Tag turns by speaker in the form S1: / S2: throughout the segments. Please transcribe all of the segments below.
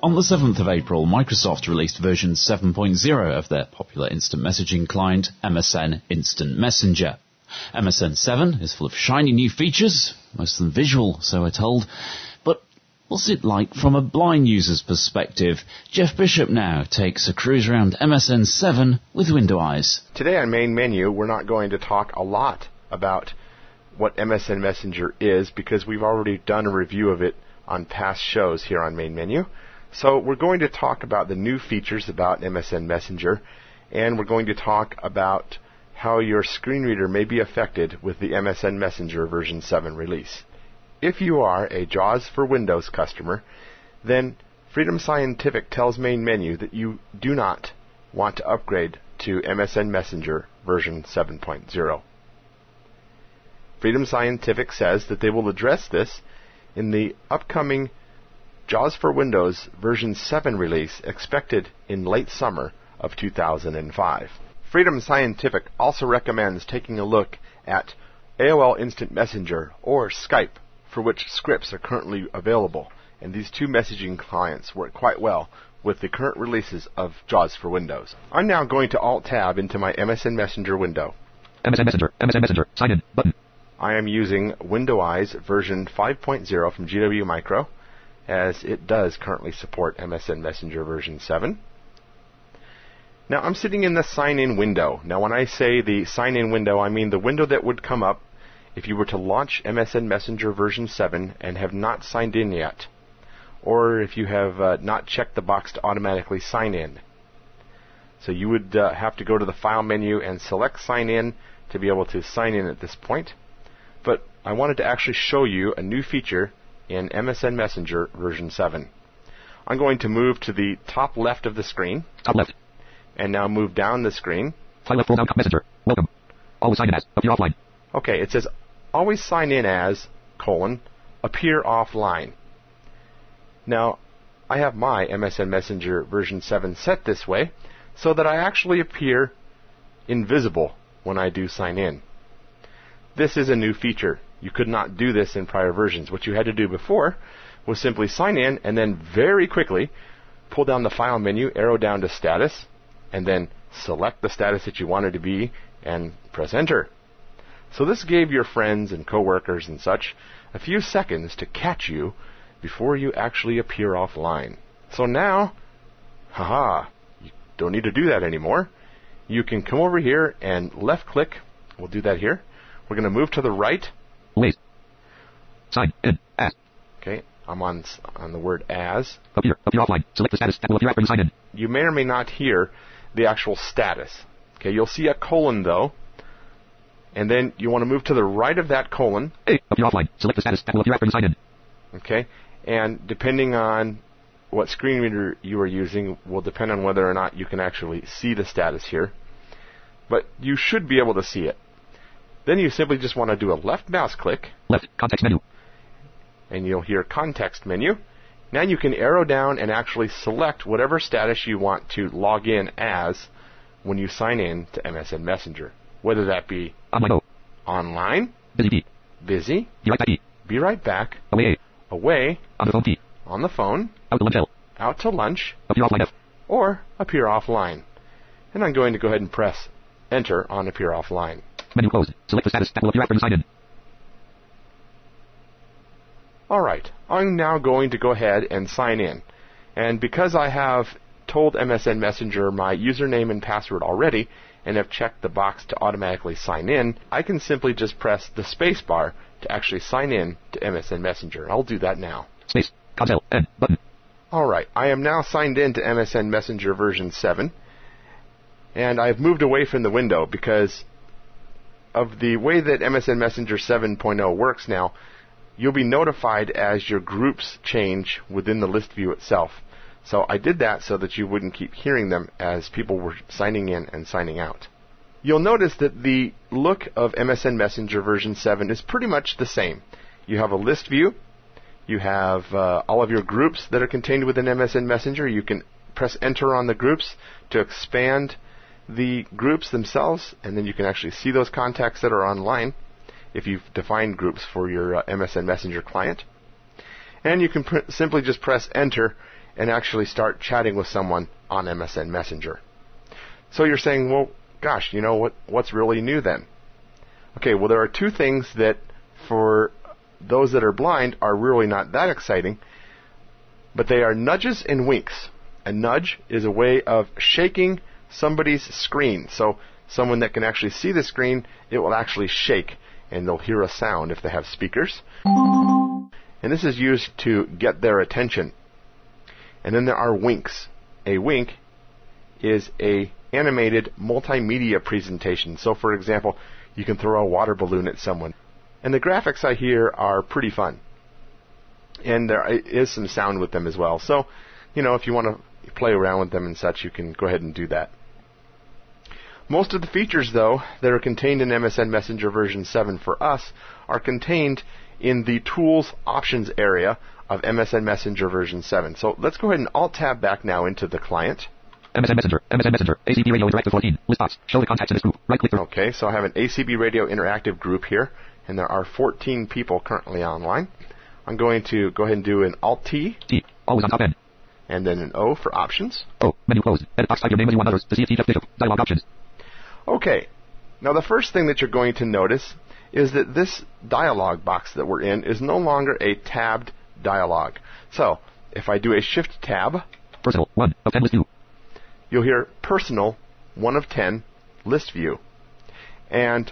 S1: On the 7th of April, Microsoft released version 7.0 of their popular instant messaging client, MSN Instant Messenger. MSN 7 is full of shiny new features, most of them visual, so we're told. But what's it like from a blind user's perspective? Jeff Bishop now takes a cruise around MSN 7 with Window Eyes.
S2: Today on Main Menu, we're not going to talk a lot about what MSN Messenger is because we've already done a review of it on past shows here on Main Menu. So we're going to talk about the new features about MSN Messenger, and we're going to talk about how your screen reader may be affected with the MSN Messenger version 7 release. If you are a JAWS for Windows customer, then Freedom Scientific tells Main Menu that you do not want to upgrade to MSN Messenger version 7.0. Freedom Scientific says that they will address this in the upcoming JAWS for Windows version 7 release expected in late summer of 2005. Freedom Scientific also recommends taking a look at AOL Instant Messenger or Skype, for which scripts are currently available, and these two messaging clients work quite well with the current releases of JAWS for Windows. I'm now going to Alt-Tab into my MSN Messenger window.
S3: MSN Messenger, sign in, button.
S2: I am using Window Eyes version 5.0 from GW Micro, as it does currently support MSN Messenger version 7. Now I'm sitting in the sign-in window. Now when I say the sign-in window, I mean the window that would come up if you were to launch MSN Messenger version 7 and have not signed in yet, or if you have not checked the box to automatically sign in. So you would have to go to the File menu and select Sign In to be able to sign in at this point. But I wanted to actually show you a new feature in MSN Messenger version 7. I'm going to move to the top left of the screen.
S3: Top left.
S2: And now move down the screen.
S3: File left, roll down, Messenger. Welcome. Always sign in as, appear offline.
S2: Okay, it says always sign in as, appear offline. Now, I have my MSN Messenger version 7 set this way so that I actually appear invisible when I do sign in. This is a new feature. You could not do this in prior versions. What you had to do before was simply sign in and then very quickly pull down the File menu, arrow down to Status, and then select the status that you wanted to be and press Enter. So this gave your friends and coworkers and such a few seconds to catch you before you actually appear offline. So now, you don't need to do that anymore. You can come over here and left click. We'll do that here. We're going to move to the right.
S3: Wait. Sign in as.
S2: Okay, I'm on the word as.
S3: Appear offline. Select the status that will appear after you sign in.
S2: You may or may not hear the actual status. Okay, you'll see a colon though. And then you want to move to the right of that colon.
S3: Hey, appear offline. Select the status that will appear after you sign in.
S2: Okay, and depending on what screen reader you are using will depend on whether or not you can actually see the status here. But you should be able to see it. Then you simply just want to do a left mouse click.
S3: Left, context menu.
S2: And you'll hear context menu. Now you can arrow down and actually select whatever status you want to log in as when you sign in to MSN Messenger. Whether that be online, busy, be right back, away,
S3: on the phone T,
S2: on the phone,
S3: out to lunch,
S2: appear offline
S3: F,
S2: or appear offline. And I'm going to go ahead and press Enter on appear offline.
S3: Menu closed. Select the status that will appear after you sign in.
S2: Alright, I'm now going to go ahead and sign in. And because I have told MSN Messenger my username and password already, and have checked the box to automatically sign in, I can simply just press the space bar to actually sign in to MSN Messenger. I'll do that now.
S3: Space, Control, N, button.
S2: Alright, I am now signed in to MSN Messenger version 7, and I've moved away from the window because of the way that MSN Messenger 7.0 works now. You'll be notified as your groups change within the list view itself. So I did that so that you wouldn't keep hearing them as people were signing in and signing out. You'll notice that the look of MSN Messenger version 7 is pretty much the same. You have a list view. You have all of your groups that are contained within MSN Messenger. You can press Enter on the groups to expand the groups themselves, and then you can actually see those contacts that are online if you've defined groups for your MSN Messenger client. And you can simply just press Enter, and actually start chatting with someone on MSN Messenger. So you're saying, well, gosh, what's really new then? Okay, well, there are two things that for those that are blind are really not that exciting, but they are nudges and winks. A nudge is a way of shaking somebody's screen. So someone that can actually see the screen, it will actually shake, and they'll hear a sound if they have speakers. And this is used to get their attention. And then there are winks. A wink is a animated multimedia presentation. So, for example, you can throw a water balloon at someone. And the graphics I hear are pretty fun. And there is some sound with them as well. So, if you want to play around with them and such, you can go ahead and do that. Most of the features, though, that are contained in MSN Messenger version 7 for us are contained in the Tools Options area of MSN Messenger version 7. So let's go ahead and Alt-Tab back now into the client.
S3: MSN Messenger, ACB Radio Interactive 14, list box, show the contacts in this group, right-click through.
S2: Okay, so I have an ACB Radio Interactive group here, and there are 14 people currently online. I'm going to go ahead and do an Alt-T.
S3: T, always on top end.
S2: And then an O for options.
S3: O, menu closed. Edit box, type your name as you want others to see if T digital. Dialog options.
S2: Okay, now the first thing that you're going to notice is that this dialog box that we're in is no longer a tabbed dialog. So, if I do a Shift Tab,
S3: Personal, 1 of 10 list view.
S2: You'll hear Personal, 1 of 10, List View. And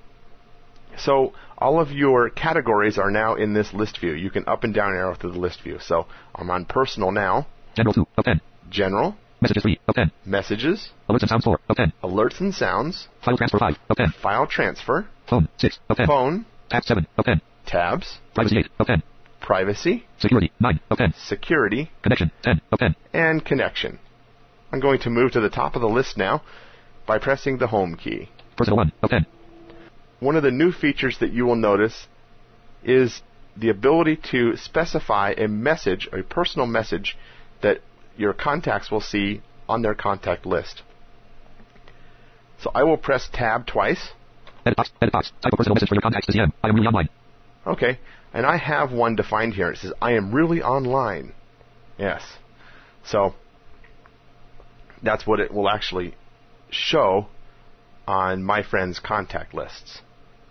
S2: so all of your categories are now in this list view. You can up and down arrow through the list view. So I'm on Personal now.
S3: General 2 of 10.
S2: General.
S3: Messages 3 of 10.
S2: Messages.
S3: Alerts and sounds 4 of 10.
S2: Alerts and sounds.
S3: File transfer 5 of 10.
S2: File transfer.
S3: Phone 6 of 10.
S2: Phone.
S3: Tab 7 of 10.
S2: Tabs.
S3: Privacy 8 of 10.
S2: Privacy.
S3: Security 9 of 10.
S2: Security.
S3: Connection 10 of 10.
S2: And connection. I'm going to move to the top of the list now by pressing the Home key.
S3: Personal 1 of 10.
S2: One of the new features that you will notice is the ability to specify a message, a personal message, that your contacts will see on their contact list. So I will press Tab twice.
S3: Edit box, type a personal message for your contacts to CM. I am really online.
S2: Okay, and I have one defined here. It says, I am really online. Yes. So that's what it will actually show on my friends' contact lists.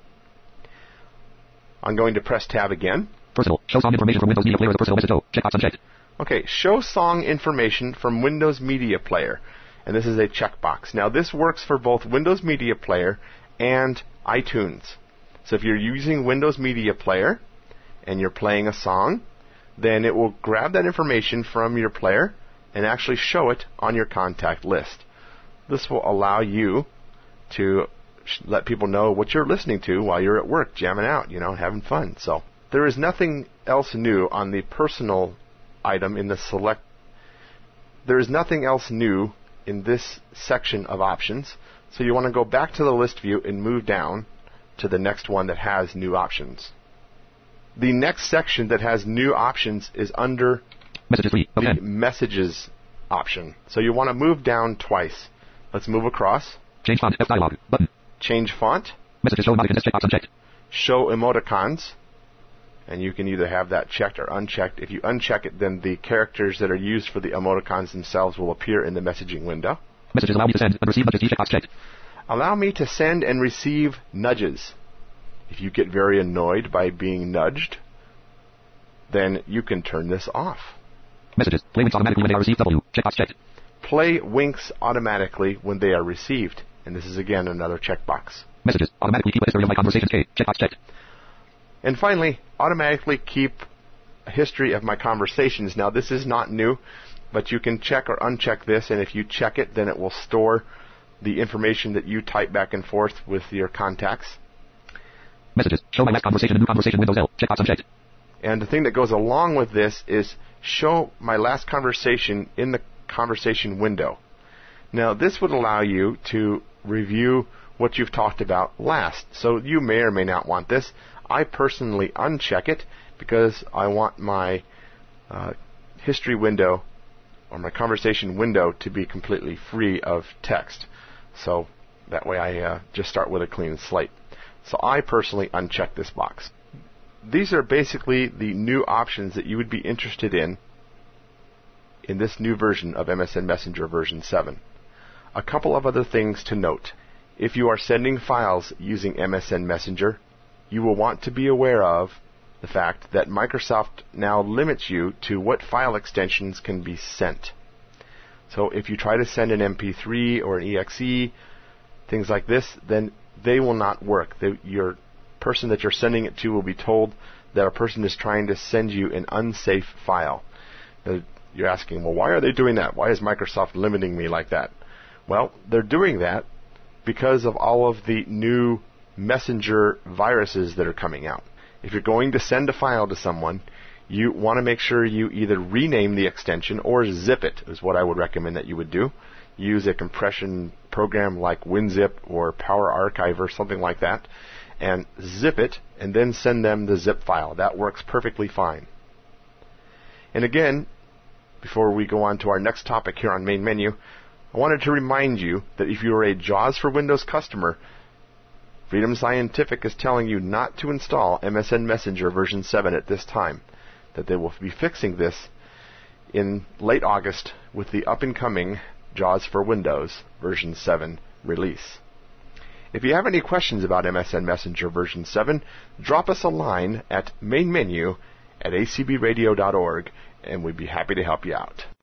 S2: I'm going to press Tab again.
S3: Personal. Show song information from Windows Media Player as a personal message. Checkbox unchecked.
S2: Okay, show song information from Windows Media Player. And this is a checkbox. Now this works for both Windows Media Player and iTunes. So if you're using Windows Media Player and you're playing a song, then it will grab that information from your player and actually show it on your contact list. This will allow you to let people know what you're listening to while you're at work, jamming out, having fun. So there is nothing else new on the personal item in the select. There is nothing else new in this section of options. So you want to go back to the list view and move down to the next one that has new options. The next section that has new options is under
S3: Messages 3 of 10.
S2: the Messages option. So you want to move down twice. Let's move across.
S3: Change font F dialog button.
S2: Change font.
S3: Messages show emoticons checkbox unchecked.
S2: Show emoticons. And you can either have that checked or unchecked. If you uncheck it, then the characters that are used for the emoticons themselves will appear in the messaging window.
S3: Messages allow me to send and receive nudges. Checkbox checked.
S2: Allow me to send and receive nudges. If you get very annoyed by being nudged, then you can turn this off.
S3: Messages. Play winks automatically when they are received. W. Checkbox checked.
S2: Play winks automatically when they are received. And this is again another checkbox.
S3: Messages. Automatically keep a history of my conversations. K. Checkbox checked.
S2: And finally, automatically keep a history of my conversations. Now this is not new, but you can check or uncheck this, and if you check it, then it will store the information that you type back and forth with your contacts.
S3: Messages. Show my last conversation and new conversation. Windows L. Checkbox unchecked.
S2: And the thing that goes along with this is show my last conversation in the conversation window. Now this would allow you to review what you've talked about last. So you may or may not want this. I personally uncheck it because I want my history window or my conversation window to be completely free of text. So that way I just start with a clean slate. So I personally uncheck this box. These are basically the new options that you would be interested in in this new version of MSN Messenger version 7. A couple of other things to note. If you are sending files using MSN Messenger, you will want to be aware of the fact that Microsoft now limits you to what file extensions can be sent. So if you try to send an MP3 or an EXE, things like this, then they will not work. Your person that you're sending it to will be told that a person is trying to send you an unsafe file. You're asking, well, why are they doing that? Why is Microsoft limiting me like that? Well, they're doing that because of all of the new messenger viruses that are coming out. If you're going to send a file to someone, you want to make sure you either rename the extension or zip it, is what I would recommend that you would do. Use a compression program like WinZip or PowerArchive or something like that, and zip it, and then send them the zip file. That works perfectly fine. And again, before we go on to our next topic here on Main Menu, I wanted to remind you that if you are a JAWS for Windows customer, Freedom Scientific is telling you not to install MSN Messenger version 7 at this time, that they will be fixing this in late August with the up-and-coming JAWS for Windows version 7 release. If you have any questions about MSN Messenger version 7, drop us a line at mainmenu@acbradio.org, and we'd be happy to help you out.